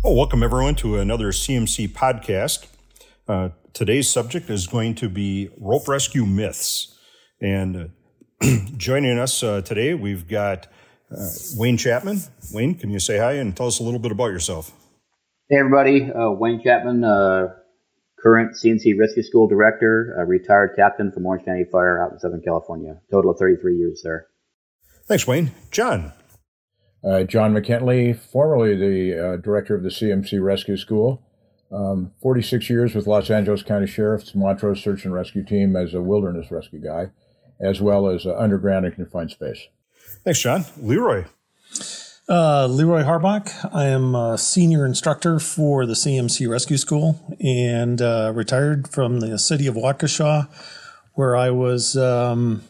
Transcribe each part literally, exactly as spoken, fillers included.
Well, welcome everyone to another C M C podcast. Uh, today's subject is going to be rope rescue myths. And uh, joining us uh, today, we've got uh, Wayne Chapman. Wayne, can you say hi and tell us a little bit about yourself? Hey, everybody. Uh, Wayne Chapman, uh, current C M C Rescue School Director, uh, retired captain from Orange County Fire out in Southern California. Total of thirty-three years there. Thanks, Wayne. John. Uh, John McKinley, formerly the uh, director of the C M C Rescue School, um, forty-six years with Los Angeles County Sheriff's Montrose Search and Rescue Team as a wilderness rescue guy, as well as uh, underground and confined space. Thanks, John. Leroy. Uh, Leroy Harbach. I am a senior instructor for the C M C Rescue School and uh, retired from the city of Waukesha, where I was um,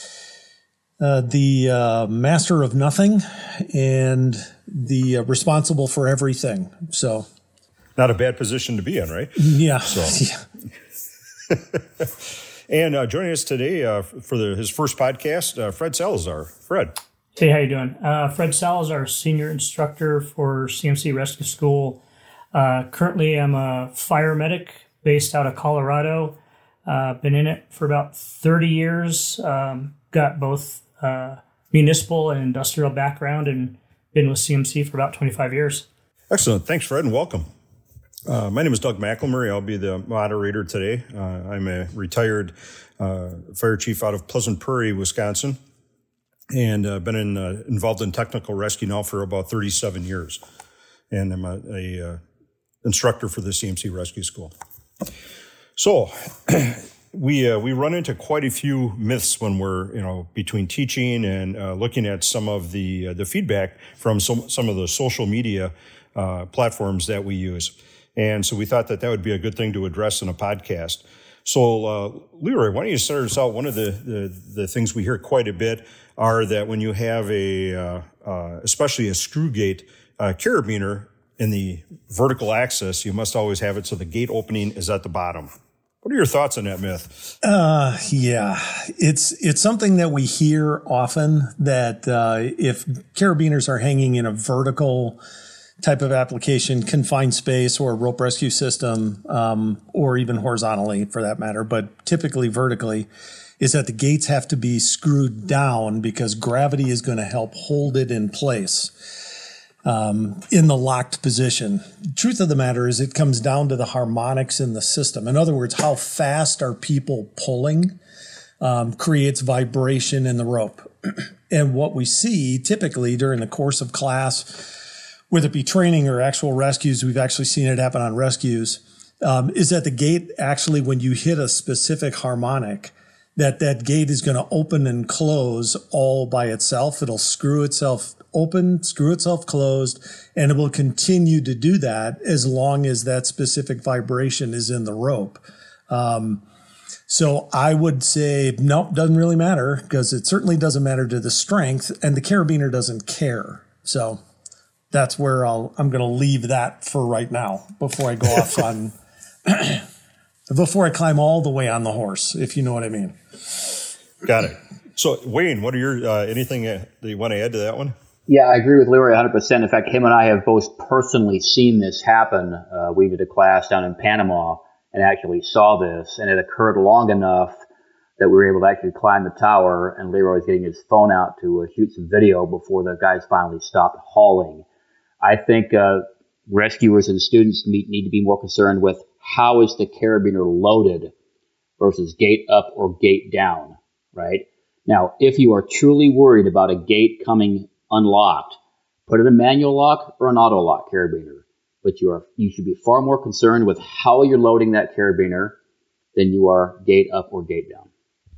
uh, the uh, master of nothing and the uh, responsible for everything. So, not a bad position to be in, right? Yeah. So. Yeah. And uh, joining us today uh, for the, his first podcast, uh, Fred Salazar. Fred. Hey, how you doing? Uh, Fred Salazar, senior instructor for C M C Rescue School. Uh, currently, I'm a fire medic based out of Colorado. Uh, been in it for about thirty years. Um, got both uh, municipal and industrial background, and been with C M C for about twenty-five years. Excellent. Thanks, Fred, and welcome. Uh, my name is Doug McElmurray. I'll be the moderator today. Uh, I'm a retired uh, fire chief out of Pleasant Prairie, Wisconsin, and uh, been in, uh, involved in technical rescue now for about thirty-seven years. And I'm a, a uh, instructor for the C M C Rescue School. So we uh, we run into quite a few myths when we're, you know, between teaching and uh, looking at some of the uh, the feedback from some some of the social media uh, platforms that we use. And so we thought that that would be a good thing to address in a podcast. So, uh, Leroy, why don't you start us out? One of the, the, the things we hear quite a bit are that when you have a, uh, uh, especially a screw gate uh, carabiner in the vertical axis, you must always have it so the gate opening is at the bottom. What are your thoughts on that myth? Uh, yeah, it's it's something that we hear often, that uh, if carabiners are hanging in a vertical type of application, confined space or rope rescue system, um, or even horizontally for that matter, but typically vertically, is that the gates have to be screwed down because gravity is going to help hold it in place um, in the locked position. Truth of the matter is it comes down to the harmonics in the system. In other words, how fast are people pulling um, creates vibration in the rope. And what we see typically during the course of class, whether it be training or actual rescues, we've actually seen it happen on rescues, um, is that the gate actually, when you hit a specific harmonic, that that gate is going to open and close all by itself. It'll screw itself open, screw itself closed, and it will continue to do that as long as that specific vibration is in the rope. Um, so I would say, nope, doesn't really matter, because it certainly doesn't matter to the strength, and the carabiner doesn't care. So that's where I'll, I'm going to leave that for right now before I go off on, before I climb all the way on the horse, if you know what I mean. Got it. So, Wayne, what are your, uh, anything uh, that you want to add to that one? Yeah, I agree with Leroy one hundred percent. In fact, him and I have both personally seen this happen. Uh, we did a class down in Panama and actually saw this, and it occurred long enough that we were able to actually climb the tower, and Leroy was getting his phone out to uh, shoot some video before the guys finally stopped hauling. I think uh, rescuers and students need, need to be more concerned with how is the carabiner loaded versus gate up or gate down, right? Now, if you are truly worried about a gate coming unlocked, put it in manual lock or an auto lock carabiner. But you are you should be far more concerned with how you're loading that carabiner than you are gate up or gate down.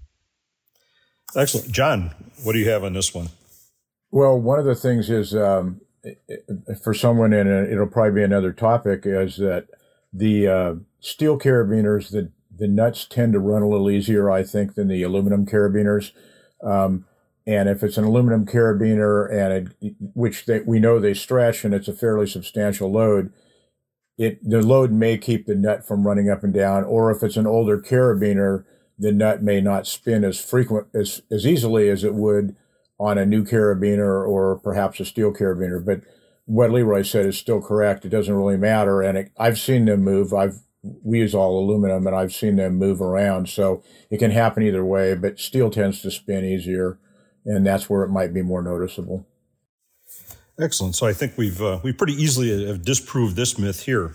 Excellent. John, what do you have on this one? Well, one of the things is, um, for someone, and it'll probably be another topic, is that the uh, steel carabiners, the, the nuts tend to run a little easier, I think, than the aluminum carabiners. Um, and if it's an aluminum carabiner, and it, which they, we know they stretch and it's a fairly substantial load, it the load may keep the nut from running up and down. Or if it's an older carabiner, the nut may not spin as frequent as as easily as it would on a new carabiner or perhaps a steel carabiner. But what Leroy said is still correct. It doesn't really matter. And it, I've seen them move. I've, we use all aluminum and I've seen them move around. So it can happen either way, but steel tends to spin easier. And that's where it might be more noticeable. Excellent. So I think we've, uh, we pretty easily have disproved this myth here.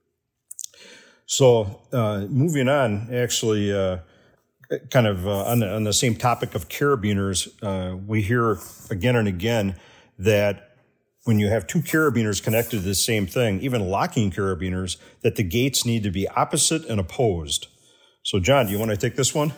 So uh, moving on, actually, uh, kind of uh, on, the, on the same topic of carabiners, uh, we hear again and again that when you have two carabiners connected to the same thing, even locking carabiners, that the gates need to be opposite and opposed. So, John, do you want to take this one?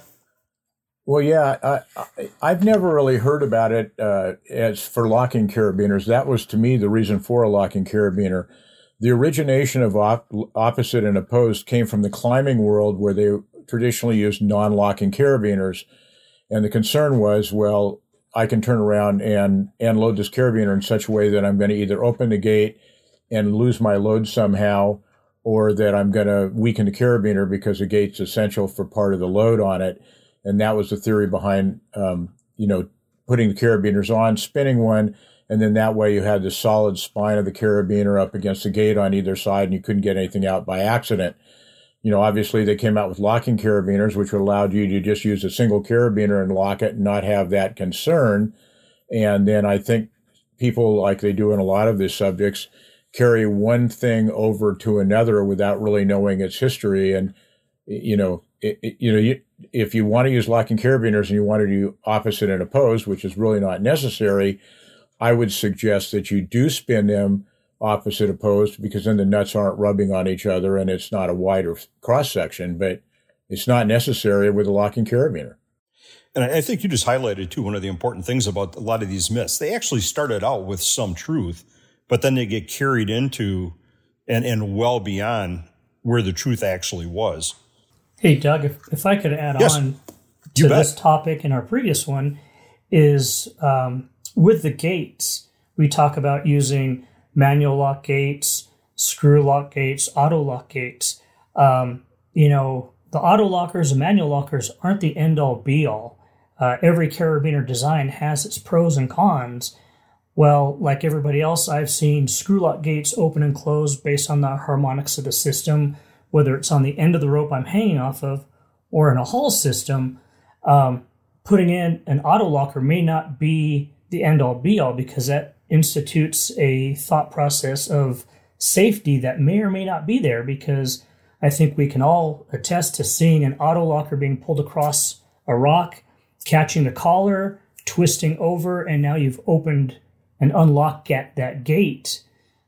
Well, yeah, I, I, I've never really heard about it uh, as for locking carabiners. That was, to me, the reason for a locking carabiner. The origination of op- opposite and opposed came from the climbing world, where they traditionally used non-locking carabiners. And the concern was, well, I can turn around and, and load this carabiner in such a way that I'm going to either open the gate and lose my load somehow, or that I'm going to weaken the carabiner because the gate's essential for part of the load on it. And that was the theory behind, um, you know, putting the carabiners on, spinning one, and then that way you had the solid spine of the carabiner up against the gate on either side, and you couldn't get anything out by accident. You know, obviously they came out with locking carabiners, which allowed you to just use a single carabiner and lock it and not have that concern. And then I think people, like they do in a lot of these subjects, carry one thing over to another without really knowing its history. And, you know, it, it, you know, you, if you want to use locking carabiners and you want to do opposite and opposed, which is really not necessary, I would suggest that you do spin them opposite opposed, because then the nuts aren't rubbing on each other and it's not a wider cross section, but it's not necessary with a locking carabiner. And I think you just highlighted, too, one of the important things about a lot of these myths. They actually started out with some truth, but then they get carried into and, and well beyond where the truth actually was. Hey, Doug, if, if I could add yes, on to this topic in our previous one, is um, with the gates, we talk about using manual lock gates, screw lock gates, auto lock gates. Um, you know, the auto lockers and manual lockers aren't the end all be all. Uh, every carabiner design has its pros and cons. Well, like everybody else, I've seen screw lock gates open and close based on the harmonics of the system, whether it's on the end of the rope I'm hanging off of or in a Hall system. Um, putting in an auto locker may not be the end all be all, because that institutes a thought process of safety that may or may not be there, because I think we can all attest to seeing an auto locker being pulled across a rock, catching the collar, twisting over, and now you've opened and unlocked at that gate.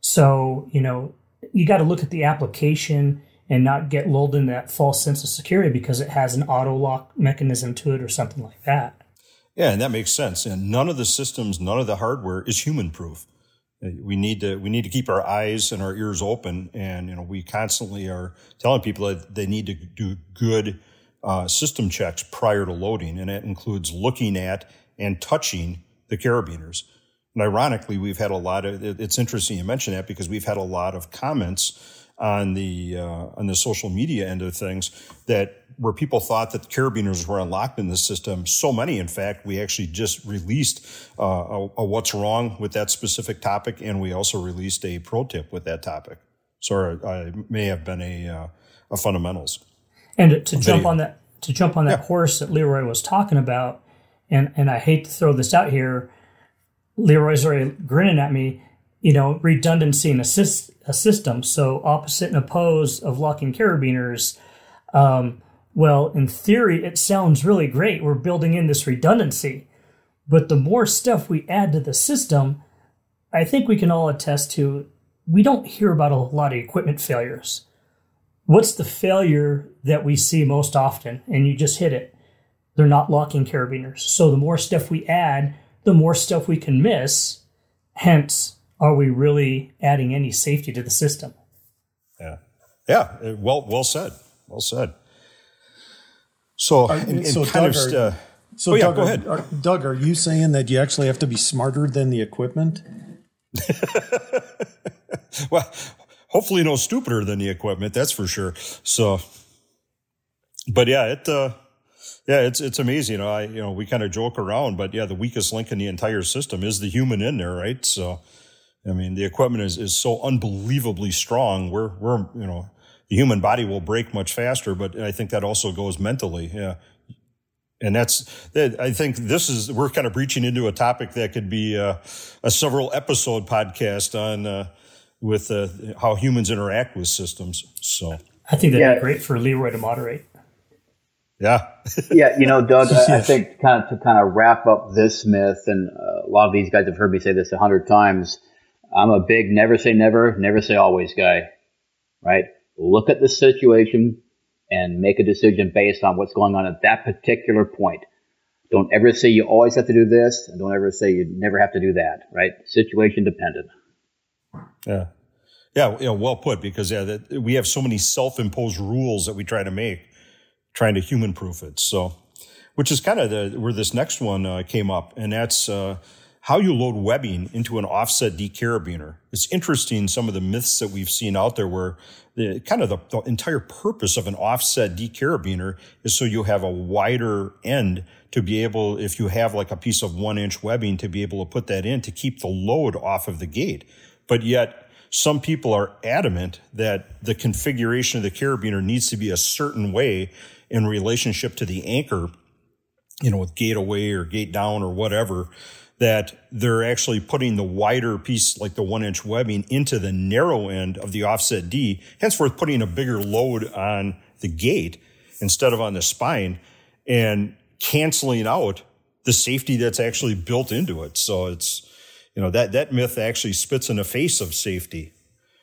So, you know, you got to look at the application and not get lulled in that false sense of security because it has an auto lock mechanism to it or something like that. Yeah, and that makes sense. And none of the systems, none of the hardware is human proof. We need to we need to keep our eyes and our ears open, and you know we constantly are telling people that they need to do good uh, system checks prior to loading, and that includes looking at and touching the carabiners. And ironically, we've had a lot of. It's interesting you mention that, because we've had a lot of comments on the uh, on the social media end of things that where people thought that the carabiners were unlocked in the system. So many, in fact, we actually just released uh, a, a what's wrong with that specific topic, and we also released a pro tip with that topic. So I may have been a uh, a fundamentals. And to jump on that to jump on that yeah. horse that Leroy was talking about, and and I hate to throw this out here, Leroy's already grinning at me. You know, redundancy in a, syst- a system. So opposite and opposed of locking carabiners. Um, well, in theory, it sounds really great. We're building in this redundancy. But the more stuff we add to the system, I think we can all attest to, we don't hear about a lot of equipment failures. What's the failure that we see most often? And you just hit it. They're not locking carabiners. So the more stuff we add, the more stuff we can miss. Hence, are we really adding any safety to the system? Yeah, yeah. Well, well said. Well said. So, Are, and, and so kind Doug, of. are, Uh, so oh, yeah, Doug, go ahead. Are, are, Doug, are you saying that you actually have to be smarter than the equipment? Well, hopefully no stupider than the equipment. That's for sure. So, but yeah, it. Uh, Yeah, it's it's amazing. You know, I you know we kind of joke around, but yeah, the weakest link in the entire system is the human in there, right? So, I mean, the equipment is, is so unbelievably strong. We're, we're, you know, the human body will break much faster, but I think that also goes mentally. Yeah. And that's, that, I think this is, we're kind of breaching into a topic that could be uh, a several episode podcast on, uh, with uh, how humans interact with systems. So I think that'd yeah. be great for Leroy to moderate. Yeah. yeah. You know, Doug, I, I think kind of to kind of wrap up this myth, and uh, a lot of these guys have heard me say this a hundred times. I'm a big never say never, never say always guy, right? Look at the situation and make a decision based on what's going on at that particular point. Don't ever say you always have to do this, and don't ever say you never have to do that, right? Situation dependent. Yeah. Yeah, yeah, well put, because yeah, that, we have so many self-imposed rules that we try to make, trying to human-proof it. So, which is kind of the, where this next one uh, came up, and that's uh, how you load webbing into an offset decarabiner. It's interesting, some of the myths that we've seen out there where the kind of the, the entire purpose of an offset decarabiner is so you have a wider end to be able, if you have like a piece of one inch webbing, to be able to put that in to keep the load off of the gate. But yet some people are adamant that the configuration of the carabiner needs to be a certain way in relationship to the anchor, you know, with gate away or gate down or whatever, that they're actually putting the wider piece, like the one inch webbing, into the narrow end of the offset D, henceforth putting a bigger load on the gate instead of on the spine, and canceling out the safety that's actually built into it. So it's, you know, that, that myth actually spits in the face of safety.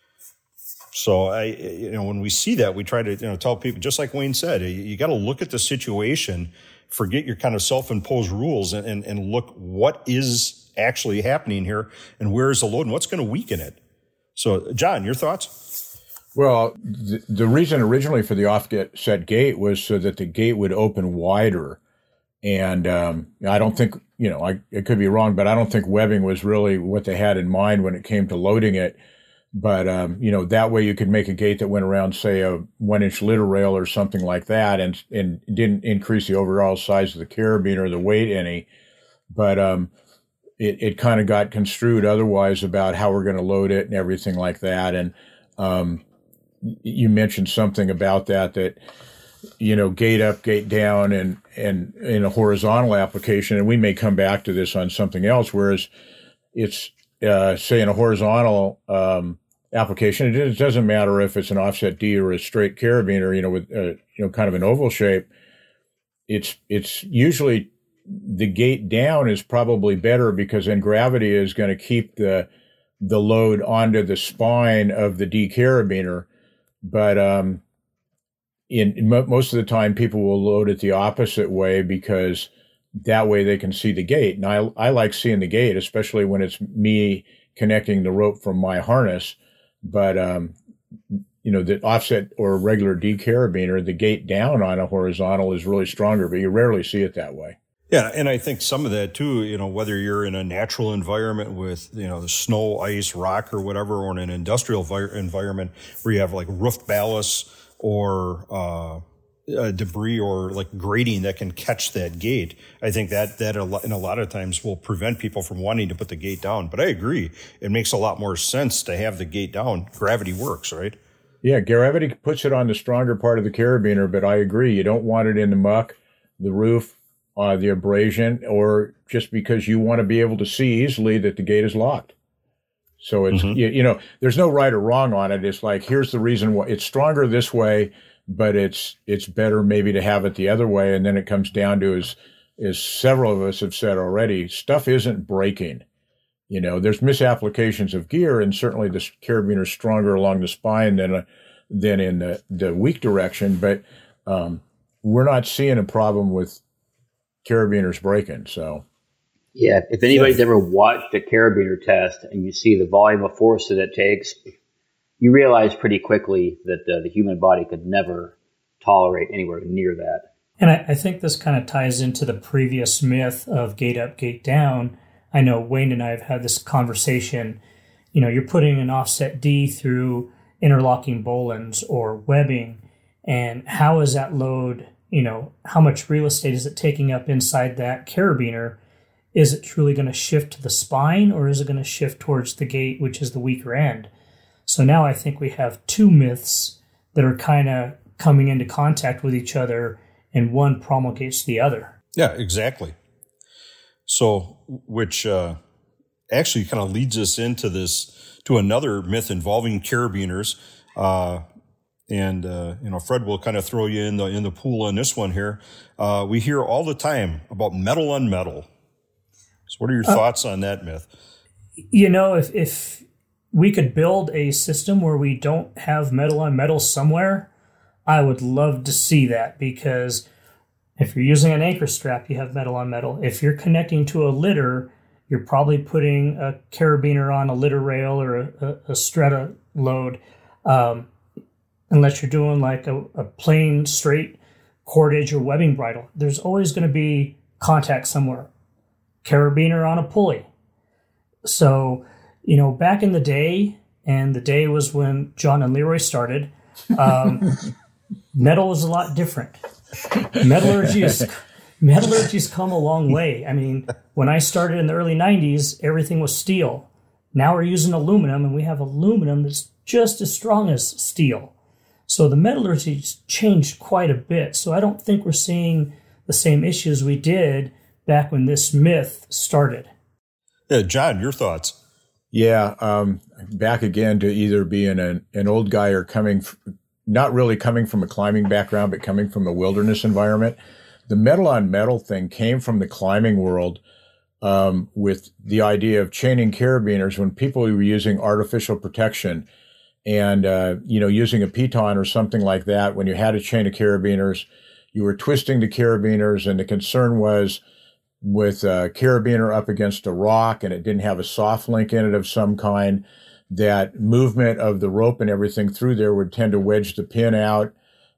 So I, you know, when we see that, we try to, you know, tell people, just like Wayne said, you, you got to look at the situation, forget your kind of self-imposed rules, and, and, and look what is actually happening here and where is the load and what's going to weaken it. So, John, your thoughts? Well, the, the reason originally for the offset gate was so that the gate would open wider. And um, I don't think, you know, I, it could be wrong, but I don't think webbing was really what they had in mind when it came to loading it. But, um, you know, that way you could make a gate that went around, say, a one inch litter rail or something like that, and and didn't increase the overall size of the carabiner or the weight any. But um, it, it kind of got construed otherwise about how we're going to load it and everything like that. And um, you mentioned something about that, that, you know, gate up, gate down, and, and in a horizontal application, and we may come back to this on something else, whereas it's, uh, say in a horizontal, um, application, it doesn't matter if it's an offset D or a straight carabiner, you know, with, uh, you know, kind of an oval shape. It's, it's usually the gate down is probably better, because then gravity is going to keep the, the load onto the spine of the D carabiner. But, um, In, in mo- most of the time, people will load it the opposite way, because that way they can see the gate. And I, I like seeing the gate, especially when it's me connecting the rope from my harness. But, um, you know, the offset or regular D carabiner, the gate down on a horizontal is really stronger, but you rarely see it that way. Yeah, and I think some of that too, you know, whether you're in a natural environment with, you know, the snow, ice, rock, or whatever, or in an industrial vi- environment where you have like roof ballast or uh, uh, debris or like grading that can catch that gate, I think that that a lot, in a lot of times will prevent people from wanting to put the gate down. But I agree, it makes a lot more sense to have the gate down. Gravity works, right? Yeah, gravity puts it on the stronger part of the carabiner, but I agree, you don't want it in the muck, the roof, uh, the abrasion, or just because you want to be able to see easily that the gate is locked. So it's, mm-hmm. you, you know, there's no right or wrong on it. It's like, here's the reason why it's stronger this way, but it's, it's better maybe to have it the other way. And then it comes down to, as, as several of us have said already, stuff isn't breaking. You know, there's misapplications of gear, and certainly the carabiner is stronger along the spine than, uh, than in the, the weak direction. But, um, we're not seeing a problem with carabiners breaking. So. Yeah, if anybody's ever watched a carabiner test and you see the volume of force that it takes, you realize pretty quickly that uh, the human body could never tolerate anywhere near that. And I, I think this kind of ties into the previous myth of gate up, gate down. I know Wayne and I have had this conversation. You know, you're putting an offset D through interlocking bowlines or webbing, and how is that load, you know, how much real estate is it taking up inside that carabiner? is it truly going to shift to the spine, or is it going to shift towards the gate, which is the weaker end? So now I think we have two myths that are kind of coming into contact with each other, and one promulgates the other. Yeah, exactly. So, which uh, actually kind of leads us into this, to another myth involving carabiners. Uh, and, uh, you know, Fred will kind of throw you in the, in the pool on this one here. Uh, we hear all the time about metal on metal. So what are your uh, thoughts on that myth? You know, if, if we could build a system where we don't have metal on metal somewhere, I would love to see that, because if you're using an anchor strap, you have metal on metal. If you're connecting to a litter, you're probably putting a carabiner on a litter rail or a, a, a strata load, um, unless you're doing like a, a plain straight cordage or webbing bridle. There's always going to be contact somewhere. Carabiner on a pulley. So, you know, back in the day, and the day was when John and Leroy started, um, metal was a lot different. Metallurgy is, metallurgy's come a long way. I mean, when I started in the early nineties, everything was steel. Now we're using aluminum, and we have aluminum that's just as strong as steel. So the metallurgy's changed quite a bit. So I don't think we're seeing the same issues we did back when this myth started. Yeah, John, your thoughts? Yeah, um, back again to either being an, an old guy or coming, f- not really coming from a climbing background, but coming from a wilderness environment. The metal on metal thing came from the climbing world, um, with the idea of chaining carabiners when people were using artificial protection and, uh, you know, using a piton or something like that. When you had a chain of carabiners, you were twisting the carabiners, and the concern was with a carabiner up against a rock and it didn't have a soft link in it of some kind, that movement of the rope and everything through there would tend to wedge the pin out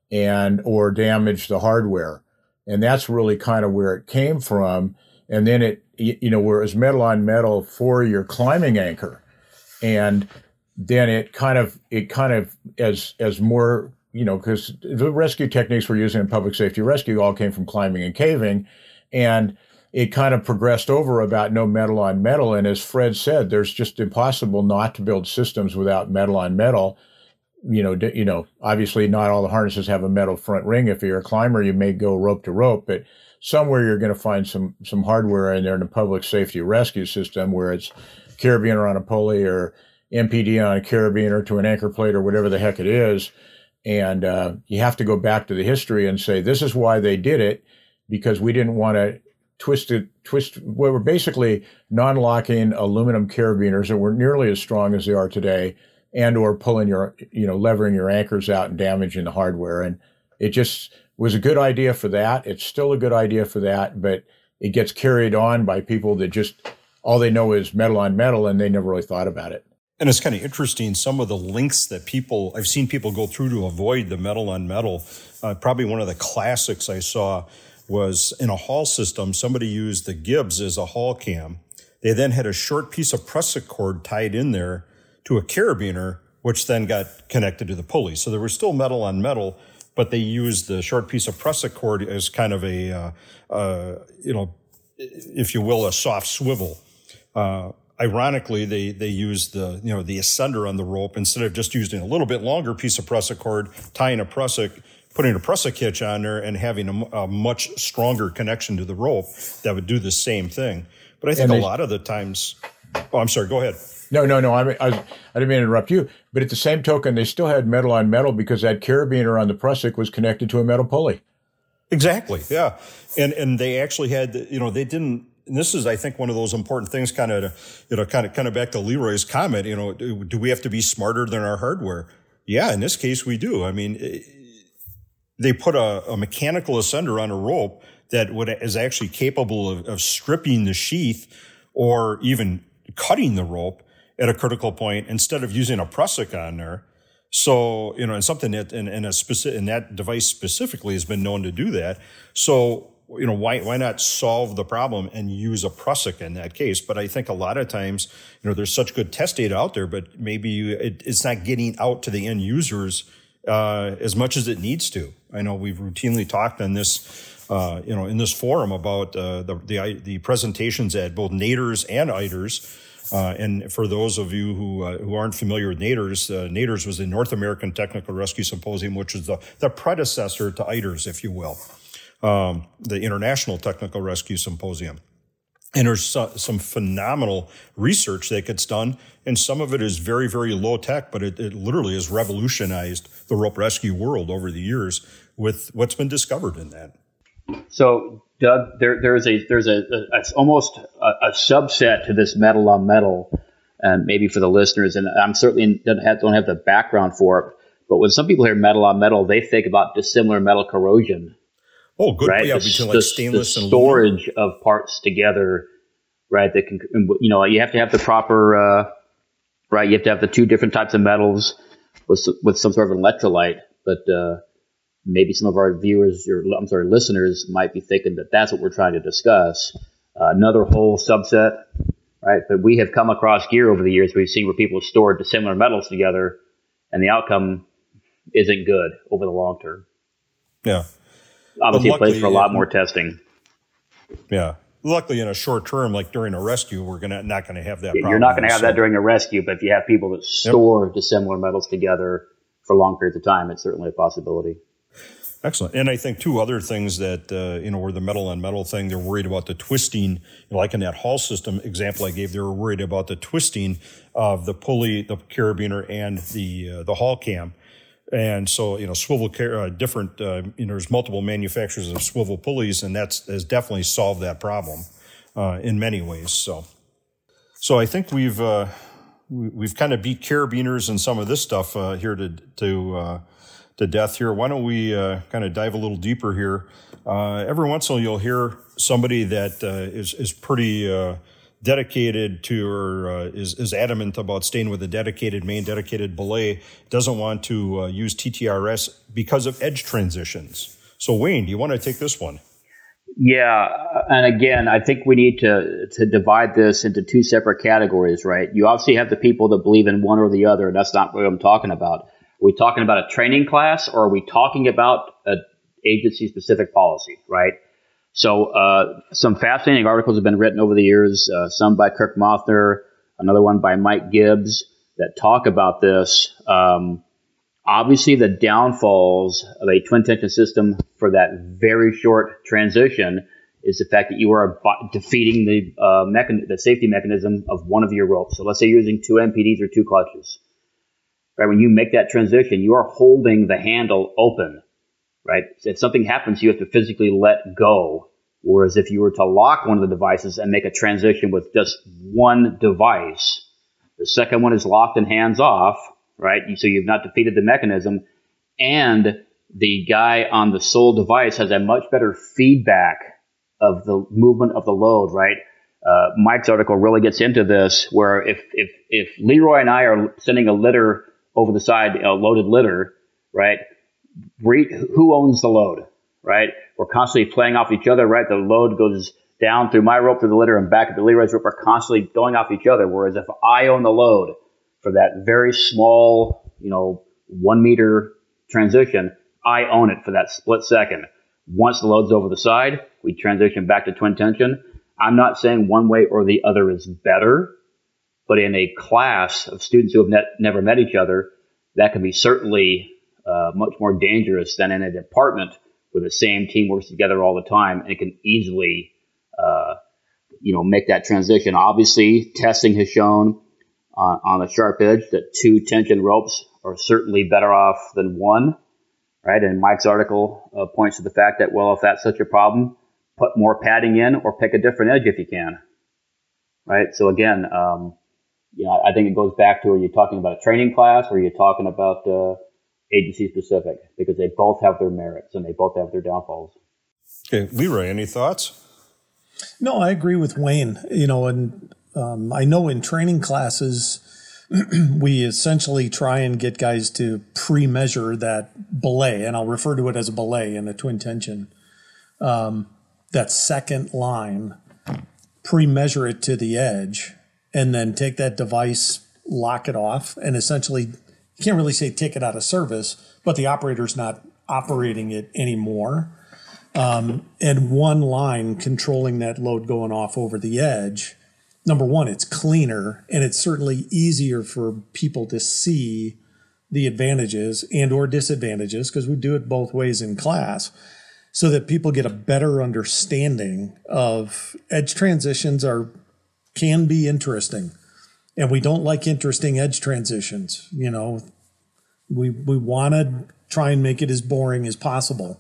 and or damage the hardware. And that's really kind of where it came from. And then it, you know, whereas metal on metal for your climbing anchor. And then it kind of, it kind of as, as more, you know, because the rescue techniques we're using in public safety rescue all came from climbing and caving. And it kind of progressed over about no metal on metal. And as Fred said, there's just impossible not to build systems without metal on metal. You know, you know, obviously not all the harnesses have a metal front ring. If you're a climber, you may go rope to rope, but somewhere you're going to find some, some hardware in there in a public safety rescue system where it's carabiner on a pulley or M P D on a carabiner to an anchor plate or whatever the heck it is. And, uh, you have to go back to the history and say, this is why they did it, because we didn't want to twisted, twist, well, we're basically non-locking aluminum carabiners that weren't nearly as strong as they are today, and or pulling your, you know, levering your anchors out and damaging the hardware. And it just was a good idea for that. It's still a good idea for that, but it gets carried on by people that just, all they know is metal on metal, and they never really thought about it. And it's kind of interesting, some of the links that people, I've seen people go through to avoid the metal on metal. Uh, probably one of the classics I saw was in a haul system, somebody used the Gibbs as a haul cam. They then had a short piece of prusik cord tied in there to a carabiner, which then got connected to the pulley. So there was still metal on metal, but they used the short piece of prusik cord as kind of a, uh, uh, you know, if you will, a soft swivel. Uh, ironically, they, they used the, you know, the ascender on the rope instead of just using a little bit longer piece of prusik cord, tying a prusik, putting a prusik hitch on there and having a, a much stronger connection to the rope that would do the same thing. But I think they, a lot of the times, oh, I'm sorry, go ahead. No, no, no, I, I, I didn't mean to interrupt you. But at the same token, they still had metal on metal because that carabiner on the prusik was connected to a metal pulley. Exactly, yeah. And and they actually had, you know, they didn't, and this is, I think, one of those important things, kind of, you know, kind of, kind of back to Leroy's comment, you know, do, do we have to be smarter than our hardware? Yeah, in this case, we do. I mean, it, they put a, a mechanical ascender on a rope that would, is actually capable of, of stripping the sheath or even cutting the rope at a critical point instead of using a prusik on there. So, you know, and something that, and, and a specific, and that device specifically has been known to do that. So, you know, why, why not solve the problem and use a prusik in that case? But I think a lot of times, you know, there's such good test data out there, but maybe you, it, it's not getting out to the end users uh, as much as it needs to. I know we've routinely talked on this uh, you know, in this forum about uh, the, the the presentations at both NATERS and ITERS. Uh, and for those of you who uh, who aren't familiar with NATERS, uh, NATERS was the North American Technical Rescue Symposium, which is the, the predecessor to ITERS, if you will, um, the International Technical Rescue Symposium. And there's so, some phenomenal research that gets done, and some of it is very, very low tech, but it, it literally has revolutionized the rope rescue world over the years with what's been discovered in that. So, Doug, there, there's a there's a, a, a almost a, a subset to this metal on metal, and maybe for the listeners, and I'm certainly don't have, don't have the background for it, but when some people hear metal on metal, they think about dissimilar metal corrosion. Oh, good. Right? Yeah, the, between the, like stainless the and storage aluminum. of parts together, right? That can, you know, you have to have the proper, uh, right? You have to have the two different types of metals with with some sort of electrolyte. But uh, maybe some of our viewers, or I'm sorry, listeners, might be thinking that that's what we're trying to discuss. Uh, another whole subset, right? But we have come across gear over the years. We've seen where people have stored dissimilar metals together, and the outcome isn't good over the long term. Yeah. Obviously, a place for a lot more testing. Yeah. Luckily, in a short term, like during a rescue, we're gonna not going to have that Yeah, problem. you're not going to have so. that during a rescue, but if you have people that store yep. dissimilar metals together for long periods of time, it's certainly a possibility. Excellent. And I think two other things that, uh, you know, were the metal on metal thing, they're worried about the twisting, you know, like in that Hall system example I gave, they were worried about the twisting of the pulley, the carabiner, and the uh, the Hall cam. And so, you know, swivel, car- uh, different, uh, you know, there's multiple manufacturers of swivel pulleys, and that's has definitely solved that problem uh, in many ways. So, so I think we've uh, we, we've kind of beat carabiners and some of this stuff uh, here to to uh, to death here. Why don't we uh, kind of dive a little deeper here? Uh, every once in a while, you'll hear somebody that uh, is is pretty uh, dedicated to or uh, is, is adamant about staying with a dedicated main, dedicated belay, doesn't want to uh, use T T R S because of edge transitions. So, Wayne, do you want to take this one? Yeah, and again, I think we need to to divide this into two separate categories, right? You obviously have the people that believe in one or the other, and that's not what I'm talking about. Are we talking about a training class, or are we talking about an agency-specific policy, right? So uh, some fascinating articles have been written over the years, uh, some by Kirk Mothner, another one by Mike Gibbs, that talk about this. Um, obviously, the downfalls of a twin tension system for that very short transition is the fact that you are defeating the uh, mechan- the safety mechanism of one of your ropes. So let's say you're using two M P Ds or two clutches. Right? When you make that transition, you are holding the handle open. Right? If something happens, you have to physically let go. Whereas if you were to lock one of the devices and make a transition with just one device, the second one is locked and hands off, right? So you've not defeated the mechanism, and the guy on the sole device has a much better feedback of the movement of the load, right? Uh, Mike's article really gets into this, where if if if Leroy and I are sending a litter over the side, a loaded litter, right? Who owns the load, right? We're constantly playing off each other, right? The load goes down through my rope to the litter and back to Leroy's rope. Are constantly going off each other. Whereas if I own the load for that very small, you know, one meter transition, I own it for that split second. Once the load's over the side, we transition back to twin tension. I'm not saying one way or the other is better, but in a class of students who have net, never met each other, that can be certainly Uh, much more dangerous than in a department where the same team works together all the time and it can easily, uh, you know, make that transition. Obviously, testing has shown uh, on a sharp edge that two tension ropes are certainly better off than one, right? And Mike's article uh, points to the fact that, well, if that's such a problem, put more padding in or pick a different edge if you can, right? So again, um, you know, I think it goes back to, are you talking about a training class or are you talking about uh, agency specific, because they both have their merits and they both have their downfalls. Okay, Leroy, any thoughts? No, I agree with Wayne. You know, and um, I know in training classes, we essentially try and get guys to pre-measure that belay, and I'll refer to it as a belay in a twin tension. Um, that second line, pre-measure it to the edge, and then take that device, lock it off, and essentially, you can't really say take it out of service, but the operator's not operating it anymore. Um, and one line controlling that load going off over the edge. Number one, it's cleaner, and it's certainly easier for people to see the advantages and or disadvantages, because we do it both ways in class, so that people get a better understanding of edge transitions are can be interesting. And we don't like interesting edge transitions. You know, we we want to try and make it as boring as possible.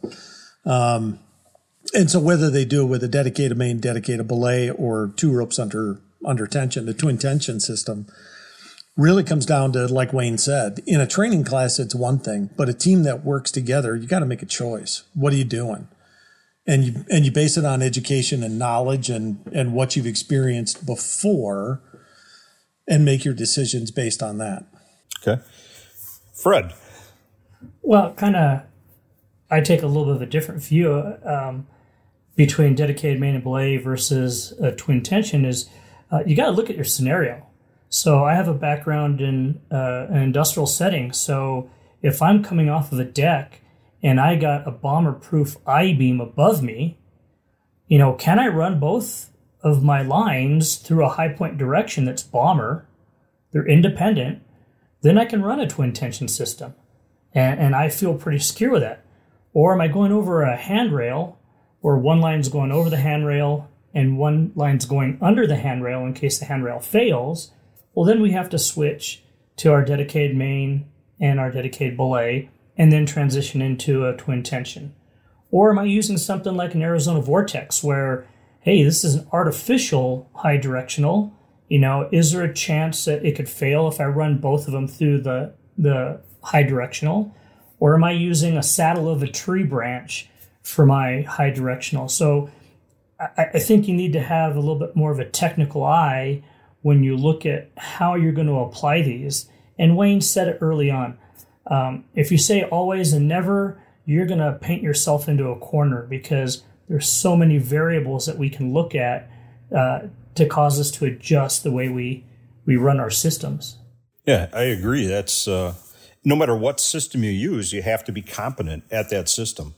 Um, and so whether they do it with a dedicated main, dedicated belay, or two ropes under under tension, the twin tension system, really comes down to, like Wayne said, in a training class, it's one thing, but a team that works together, you got to make a choice. What are you doing? And you and you base it on education and knowledge and, and what you've experienced before, and make your decisions based on that. Okay. Fred. Well, kind of, I take a little bit of a different view um, between dedicated main and belay versus a twin tension is uh, you got to look at your scenario. So I have a background in uh, an industrial setting. So if I'm coming off of a deck and I got a bomber-proof I-beam above me, you know, can I run both of my lines through a high point direction that's bomber? They're independent. Then I can run a twin tension system. And, and I feel pretty secure with that. Or am I going over a handrail where one line's going over the handrail and one line's going under the handrail in case the handrail fails? Well, then we have to switch to our dedicated main and our dedicated belay and then transition into a twin tension. Or am I using something like an Arizona Vortex where, hey, this is an artificial high directional. You know, is there a chance that it could fail if I run both of them through the, the high directional? Or am I using a saddle of a tree branch for my high directional? So I, I think you need to have a little bit more of a technical eye when you look at how you're going to apply these. And Wayne said it early on. Um, if you say always and never, you're going to paint yourself into a corner, because there's so many variables that we can look at uh, to cause us to adjust the way we, we run our systems. Yeah, I agree. That's uh, no matter what system you use, you have to be competent at that system.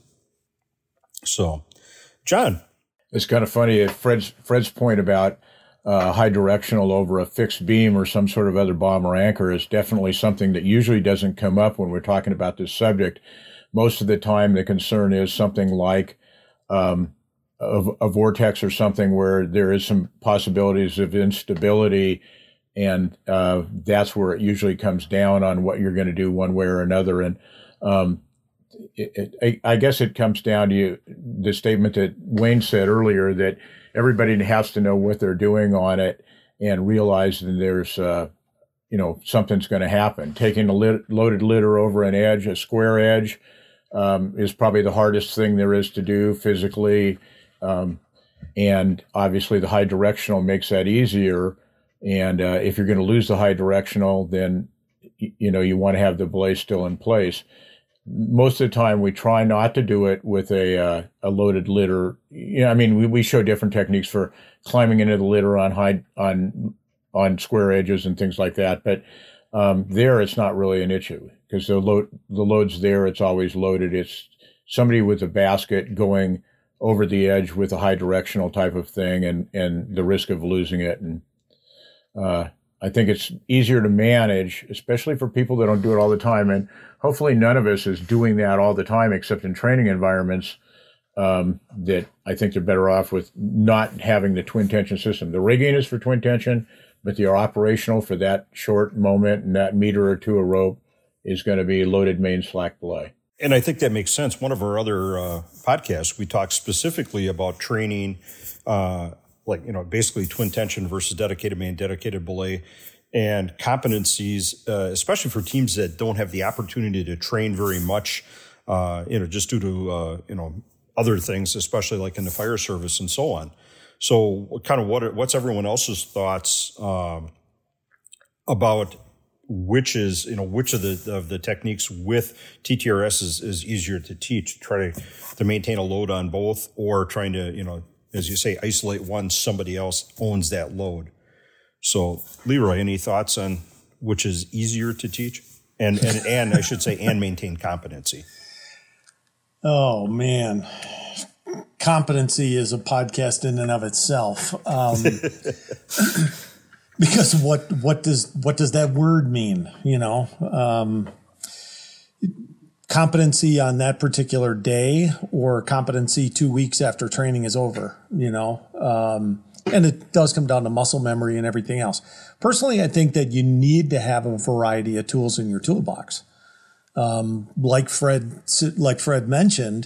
So, John. It's kind of funny, Fred's, Fred's point about Uh, high directional over a fixed beam or some sort of other bomber anchor is definitely something that usually doesn't come up when we're talking about this subject. Most of the time, the concern is something like um, a, a vortex or something where there is some possibilities of instability, and uh, that's where it usually comes down on what you're going to do one way or another. And um, it, it, I guess it comes down to the statement that Wayne said earlier, that everybody has to know what they're doing on it and realize that there's, uh, you know, something's going to happen. Taking a lit- loaded litter over an edge, a square edge, um, is probably the hardest thing there is to do physically. Um, and obviously the high directional makes that easier. And uh, if you're going to lose the high directional, then, you know, you want to have the belay still in place. Most of the time, we try not to do it with a uh, a loaded litter. You know, I mean, we, we show different techniques for climbing into the litter on high on on square edges and things like that. But um, there, it's not really an issue, because the load the load's there. It's always loaded. It's somebody with a basket going over the edge with a high directional type of thing, and and the risk of losing it. And uh, I think it's easier to manage, especially for people that don't do it all the time. And hopefully none of us is doing that all the time, except in training environments, um, that I think they're better off with not having the twin tension system. The rigging is for twin tension, but the operational for that short moment and that meter or two of rope is going to be loaded main slack belay. And I think that makes sense. One of our other uh, podcasts, we talked specifically about training, uh, like, you know, basically twin tension versus dedicated main, dedicated belay, and competencies, uh, especially for teams that don't have the opportunity to train very much, uh, you know, just due to, uh, you know, other things, especially like in the fire service and so on. So kind of what, what's everyone else's thoughts, um, about which is, you know, which of the, of the techniques with T T R S is, is easier to teach, try to, to maintain a load on both, or trying to, you know, as you say, isolate one, somebody else owns that load. So, Leroy, any thoughts on which is easier to teach? And, and, and I should say, and maintain competency. Oh, man. competency is a podcast in and of itself. Um, because what what does what does that word mean? You know, um, competency on that particular day, or competency two weeks after training is over. You know, um, and it does come down to muscle memory and everything else. Personally, I think that you need to have a variety of tools in your toolbox. Um, like Fred, like Fred mentioned,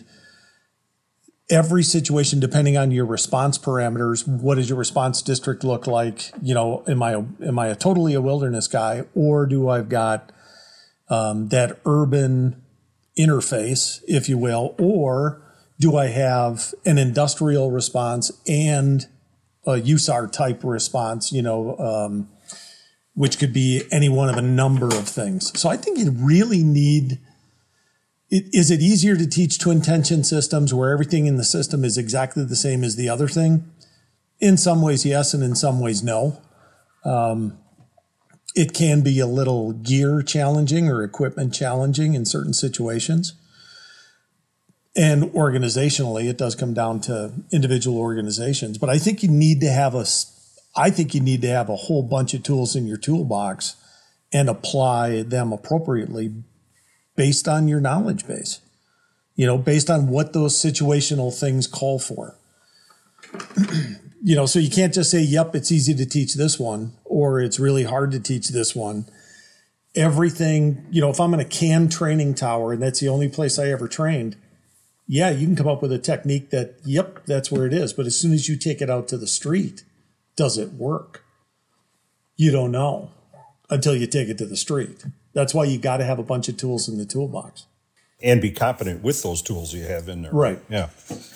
every situation, depending on your response parameters, what does your response district look like? You know, am I a, am I a totally a wilderness guy, or do I've got um, that urban interface, if you will, or do I have an industrial response and a U S A R type response? You know. Um, which could be any one of a number of things. So I think you really need, it, is it easier to teach twin tension systems where everything in the system is exactly the same as the other thing? In some ways, yes, and in some ways, no. Um, it can be a little gear challenging or equipment challenging in certain situations. And organizationally, it does come down to individual organizations. But I think you need to have a I think you need to have a whole bunch of tools in your toolbox and apply them appropriately based on your knowledge base, you know, based on what those situational things call for. You know, so you can't just say, yep, it's easy to teach this one, or it's really hard to teach this one. Everything, you know, if I'm in a CAN training tower and that's the only place I ever trained, yeah, you can come up with a technique that, yep, that's where it is. But as soon as you take it out to the street, does it work? You don't know until you take it to the street. That's why you got to have a bunch of tools in the toolbox. And be competent with those tools you have in there. Right. Yeah.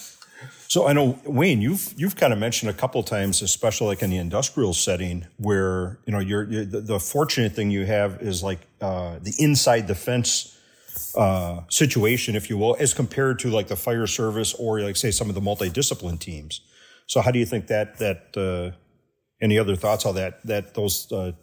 So I know, Wayne, you've you've kind of mentioned a couple of times, especially like in the industrial setting, where, you know, you're, you're the, the fortunate thing you have is like uh, the inside the fence uh, situation, if you will, as compared to like the fire service or like, say, some of the multidiscipline teams. So how do you think that, that, uh, any other thoughts on that, that those uh,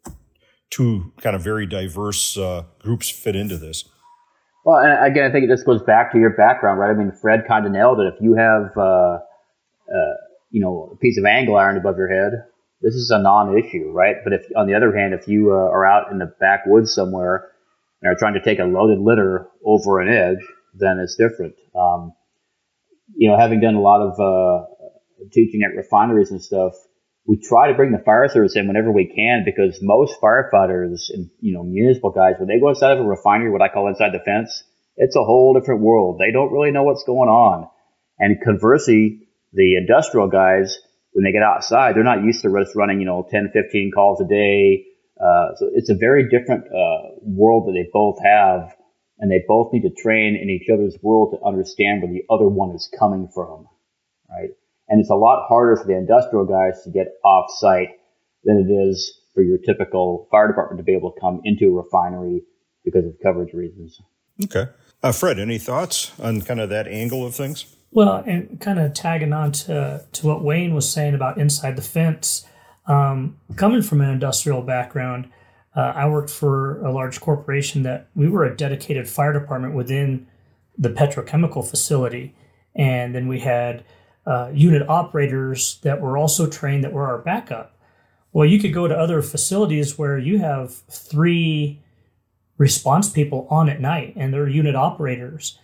two kind of very diverse uh, groups fit into this? Well, and again, I think it just goes back to your background, right? I mean, Fred kind of nailed it. If you have, uh, uh, you know, a piece of angle iron above your head, this is a non-issue, right? But if, on the other hand, if you uh, are out in the backwoods somewhere and are trying to take a loaded litter over an edge, then it's different. Um, you know, having done a lot of uh, teaching at refineries and stuff, we try to bring the fire service in whenever we can, because most firefighters and, you know, municipal guys, when they go inside of a refinery, what I call inside the fence, it's a whole different world. They don't really know what's going on. And conversely, the industrial guys, when they get outside, they're not used to just running, you know, ten, fifteen calls a day. Uh, so it's a very different uh, world that they both have, and they both need to train in each other's world to understand where the other one is coming from, right? And it's a lot harder for the industrial guys to get off-site than it is for your typical fire department to be able to come into a refinery because of coverage reasons. Okay. Uh, Fred, any thoughts on kind of that angle of things? Well, and kind of tagging on to, to what Wayne was saying about inside the fence, um, coming from an industrial background, uh, I worked for a large corporation that we were a dedicated fire department within the petrochemical facility. And then we had Uh, unit operators that were also trained that were our backup. Well, you could go to other facilities where you have three response people on at night and they're unit operators.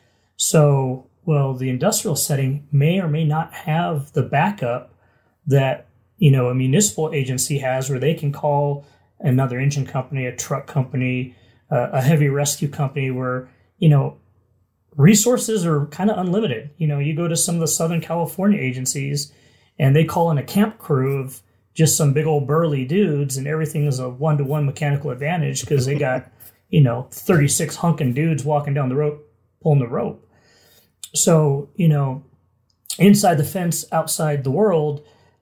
So, well, the industrial setting may or may not have the backup that, you know, a municipal agency has, where they can call another engine company, a truck company, uh, a heavy rescue company, where, you know, resources are kind of unlimited. You know, you go to some of the Southern California agencies and they call in a camp crew of just some big old burly dudes, and everything is a one-to-one mechanical advantage because they got, you know, thirty-six hunking dudes walking down the rope, pulling the rope. So, you know, inside the fence, outside the world,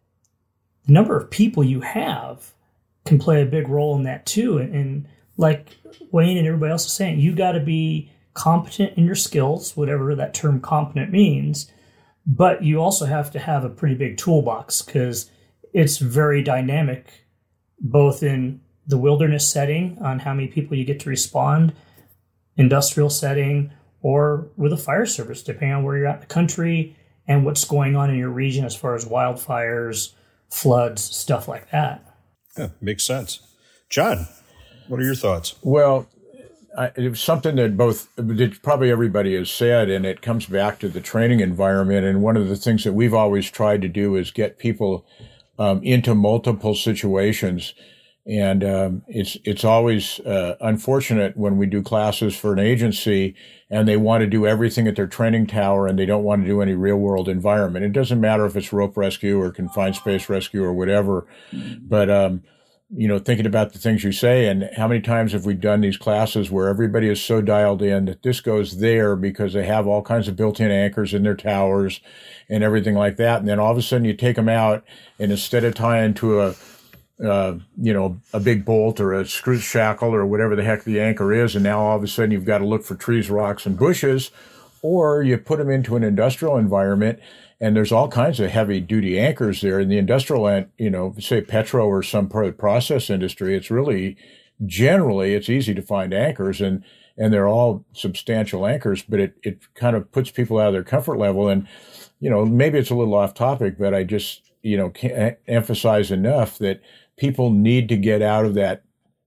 the number of people you have can play a big role in that too. And, and like Wayne and everybody else is saying, you got to be competent in your skills, whatever that term competent means, but you also have to have a pretty big toolbox because it's very dynamic, both in the wilderness setting on how many people you get to respond, industrial setting, or with a fire service, depending on where you're at in the country and what's going on in your region as far as wildfires, floods, stuff like that. Yeah, makes sense. John, what are your thoughts? Well, I, it was something that both that probably everybody has said, and it comes back to the training environment. And one of the things that we've always tried to do is get people um, into multiple situations. And um, it's it's always uh, unfortunate when we do classes for an agency and they want to do everything at their training tower and they don't want to do any real world environment. It doesn't matter if it's rope rescue or confined space rescue or whatever, but um, you know, thinking about the things you say and how many times have we done these classes where everybody is so dialed in that this goes there because they have all kinds of built-in anchors in their towers and everything like that. And then all of a sudden you take them out and instead of tying to a, uh, you know, a big bolt or a screw shackle or whatever the heck the anchor is, and now all of a sudden you've got to look for trees, rocks, and bushes, or you put them into an industrial environment and there's all kinds of heavy duty anchors there. In the industrial, you know, say petro or some part of the process industry, it's really, generally, it's easy to find anchors and, and they're all substantial anchors, but it, it kind of puts people out of their comfort level. And, you know, maybe it's a little off topic, but I just, you know, can't emphasize enough that people need to get out of that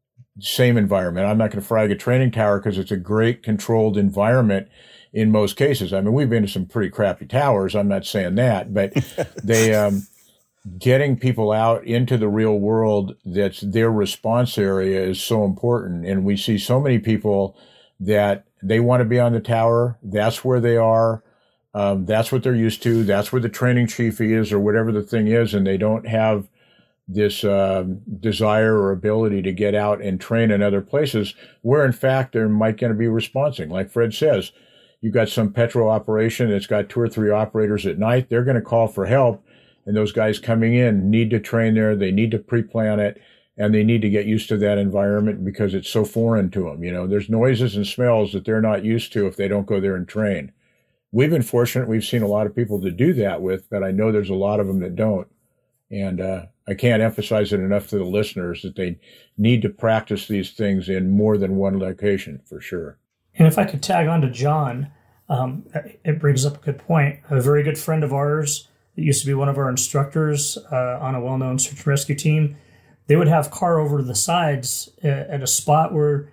same environment. I'm not going to frag a training tower because it's a great controlled environment in most cases. I mean, we've been to some pretty crappy towers. I'm not saying that, but they, um, getting people out into the real world that's their response area is so important. And we see so many people that they want to be on the tower. That's where they are. Um, that's what they're used to. That's where the training chief is or whatever the thing is. And they don't have this um, desire or ability to get out and train in other places where, in fact, there might going to be responding. Like Fred says, you've got some petro operation that's got two or three operators at night. They're going to call for help. And those guys coming in need to train there. They need to pre-plan it. And they need to get used to that environment because it's so foreign to them. You know, there's noises and smells that they're not used to if they don't go there and train. We've been fortunate. We've seen a lot of people to do that with, but I know there's a lot of them that don't. And uh, I can't emphasize it enough to the listeners that they need to practice these things in more than one location for sure. And if I could tag on to John, um, it brings up a good point. A very good friend of ours that used to be one of our instructors uh, on a well-known search and rescue team, they would have car over to the sides at a spot where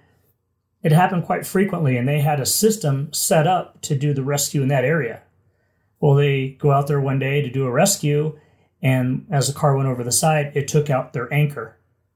it happened quite frequently, and they had a system set up to do the rescue in that area. Well, they go out there one day to do a rescue, and as the car went over the side, it took out their anchor.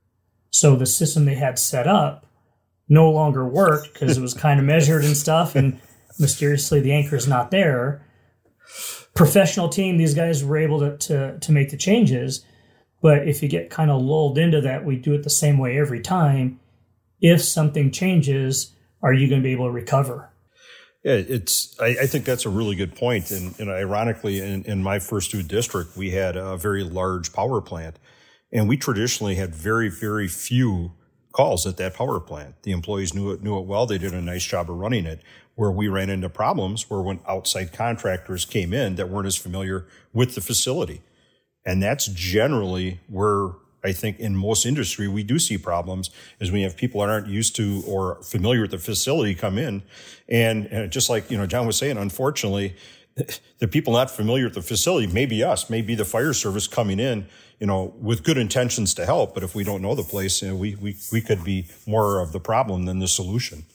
So the system they had set up no longer worked because it was kind of measured and stuff, and mysteriously the anchor is not there. Professional team, these guys were able to, to, to make the changes, but if you get kind of lulled into that, we do it the same way every time. If something changes, are you going to be able to recover? Yeah, it's. I, I think that's a really good point. And, and ironically, in, in my first two district, we had a very large power plant, and we traditionally had very, very few calls at that power plant. The employees knew it, knew it well. They did a nice job of running it. Where we ran into problems were when outside contractors came in that weren't as familiar with the facility, and that's generally where I think in most industry we do see problems is when you have people that aren't used to or familiar with the facility come in. And, and just like, you know, John was saying, unfortunately, the people not familiar with the facility, maybe us, maybe the fire service coming in, you know, with good intentions to help. But if we don't know the place, you know, we, we, we could be more of the problem than the solution.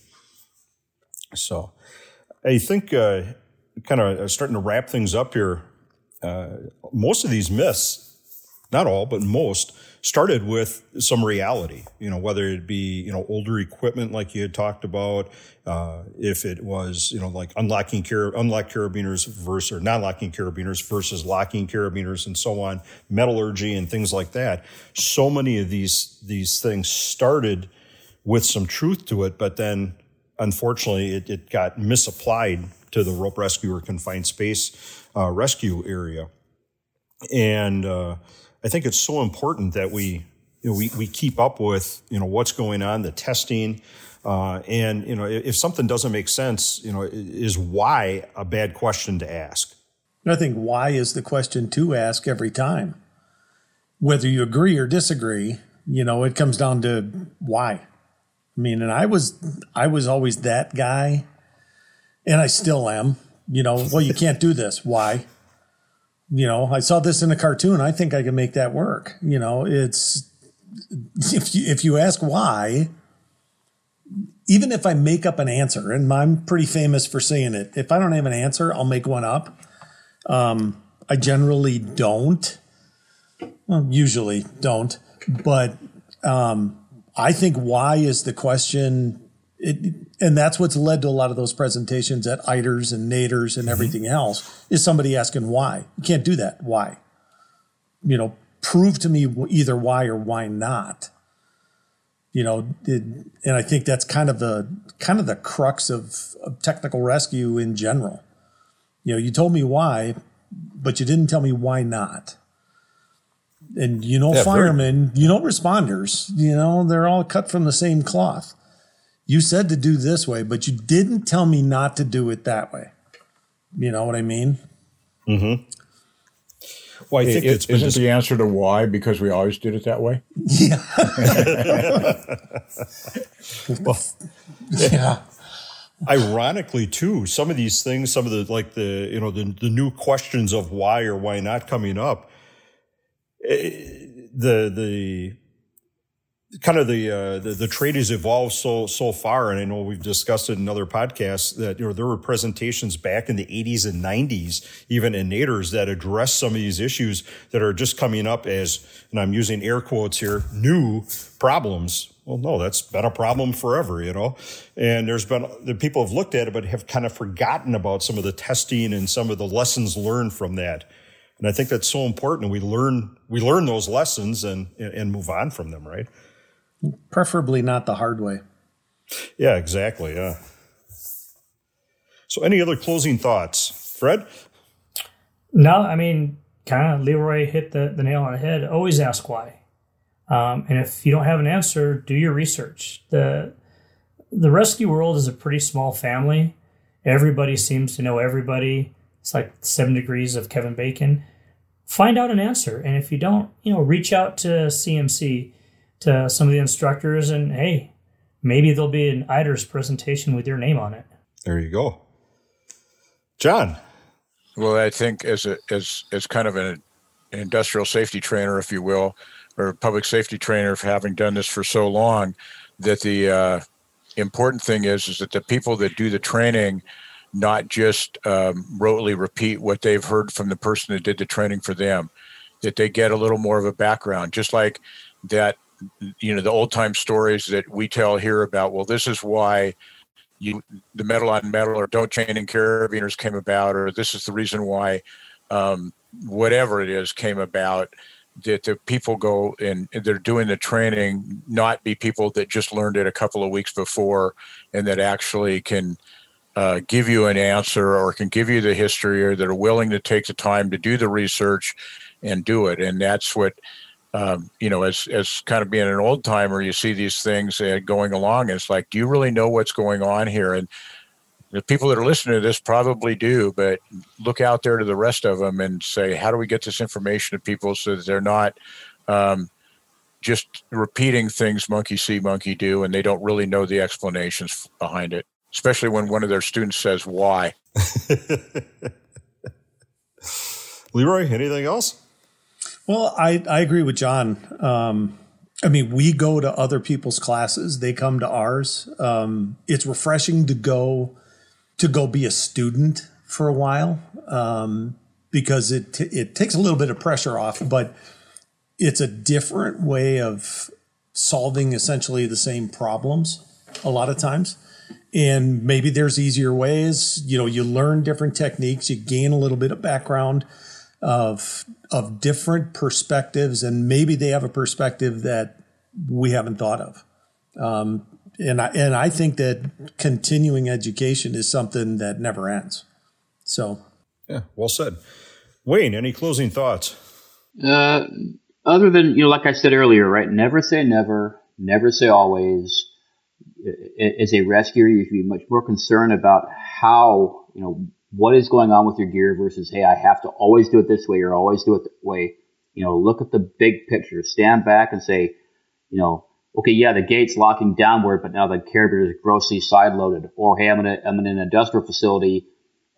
So I think uh, kind of starting to wrap things up here, uh, most of these myths, not all, but most, started with some reality, you know, whether it be, you know, older equipment like you had talked about, uh, if it was, you know, like unlocking car- unlocked carabiners versus, or non-locking carabiners versus locking carabiners and so on, metallurgy and things like that. So many of these, these things started with some truth to it, but then unfortunately it, it got misapplied to the rope rescue or confined space uh, rescue area. And, uh, I think it's so important that we, you know, we, we keep up with, you know, what's going on, the testing, uh, and, you know, if something doesn't make sense, you know, is why a bad question to ask? I think why is the question to ask every time. Whether you agree or disagree, you know, it comes down to why. I mean, and I was, I was always that guy, and I still am, you know, well, you can't do this. Why? You know, I saw this in a cartoon. I think I can make that work. You know, it's if you, if you ask why, even if I make up an answer, and I'm pretty famous for saying it, if I don't have an answer, I'll make one up. Um, I generally don't. Well, usually don't. But um, I think why is the question. It, and that's what's led to a lot of those presentations at I D E Rs and NADERs and everything else is somebody asking why. You can't do that. Why? You know, prove to me either why or why not. You know, it, and I think that's kind of the kind of the crux of, of technical rescue in general. You know, you told me why, but you didn't tell me why not. And you know, yeah, firemen, very- you know, responders, you know, they're all cut from the same cloth. You said to do this way, but you didn't tell me not to do it that way. You know what I mean? Mm-hmm. Well, I think it, it's been isn't dis- the answer to why because we always did it that way? Yeah. Well, yeah. Ironically, too, some of these things, some of the like the you know the the new questions of why or why not coming up, the the. Kind of the, uh, the the trade has evolved so so far, and I know we've discussed it in other podcasts that you know there were presentations back in the eighties and nineties, even in NADERs, that address some of these issues that are just coming up as, and I'm using air quotes here, new problems. Well, no, that's been a problem forever, you know. And there's been the people have looked at it, but have kind of forgotten about some of the testing and some of the lessons learned from that. And I think that's so important. We learn we learn those lessons and and move on from them, right? Preferably not the hard way. Yeah, exactly. Yeah. So any other closing thoughts? Fred? No, I mean, kind of Leroy hit the, the nail on the head. Always ask why. Um, and if you don't have an answer, do your research. The, the rescue world is a pretty small family. Everybody seems to know everybody. It's like seven degrees of Kevin Bacon. Find out an answer. And if you don't, you know, reach out to C M C, to some of the instructors, and hey, maybe there'll be an I D E Rs presentation with your name on it. There you go. John. Well, I think as a as as kind of an, an industrial safety trainer, if you will, or a public safety trainer, for having done this for so long, that the uh, important thing is is that the people that do the training not just um, rotely repeat what they've heard from the person that did the training for them, that they get a little more of a background, just like that. You know, the old time stories that we tell here about, well, this is why you, the metal on metal or don't chain in carabiners came about, or this is the reason why um, whatever it is came about, that the people go and they're doing the training, not be people that just learned it a couple of weeks before and that actually can uh, give you an answer or can give you the history, or that are willing to take the time to do the research and do it. And that's what, Um, you know, as as kind of being an old timer, you see these things uh, going along. And it's like, do you really know what's going on here? And the people that are listening to this probably do, but look out there to the rest of them and say, how do we get this information to people so that they're not um, just repeating things monkey see, monkey do, and they don't really know the explanations behind it, especially when one of their students says why. Leroy, anything else? Well, I, I agree with John. Um, I mean, we go to other people's classes. They come to ours. Um, it's refreshing to go to go be a student for a while um, because it t- it takes a little bit of pressure off, but it's a different way of solving essentially the same problems a lot of times. And maybe there's easier ways. You know, you learn different techniques. You gain a little bit of background of of different perspectives, and maybe they have a perspective that we haven't thought of. Um, and I and I think that continuing education is something that never ends. So, yeah, well said. Wayne, any closing thoughts? Uh, other than, you know, like I said earlier, right? Never say never. Never say always. As a rescuer, you should be much more concerned about how, you know, what is going on with your gear versus, hey, I have to always do it this way or always do it that way. You know, look at the big picture. Stand back and say, you know, okay, yeah, the gate's locking downward, but now the carabiner is grossly side-loaded. Or, hey, I'm in, a, I'm in an industrial facility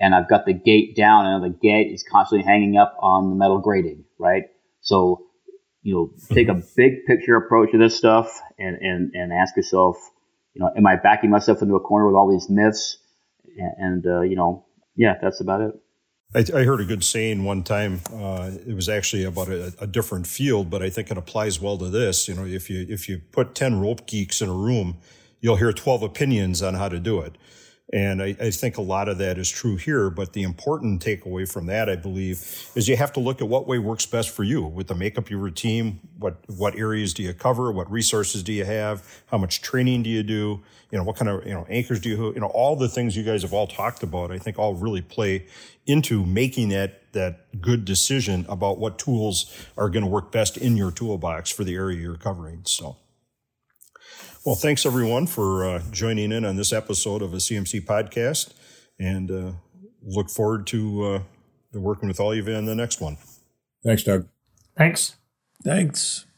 and I've got the gate down, and the gate is constantly hanging up on the metal grating, right? So, you know, take a big picture approach to this stuff and, and, and ask yourself, you know, am I backing myself into a corner with all these myths? And, and uh, you know, yeah, that's about it. I, I heard a good saying one time. Uh, it was actually about a, a different field, but I think it applies well to this. You know, if you if you put ten rope geeks in a room, you'll hear twelve opinions on how to do it. And I, I think a lot of that is true here. But the important takeaway from that, I believe, is you have to look at what way works best for you with the makeup of your team. What what areas do you cover? What resources do you have? How much training do you do? You know, what kind of, you know, anchors do you, you know, all the things you guys have all talked about, I think all really play into making that, that good decision about what tools are going to work best in your toolbox for the area you're covering. So. Well, thanks everyone for uh, joining in on this episode of a C M C podcast, and uh, look forward to uh, working with all of you in the next one. Thanks, Doug. Thanks. Thanks.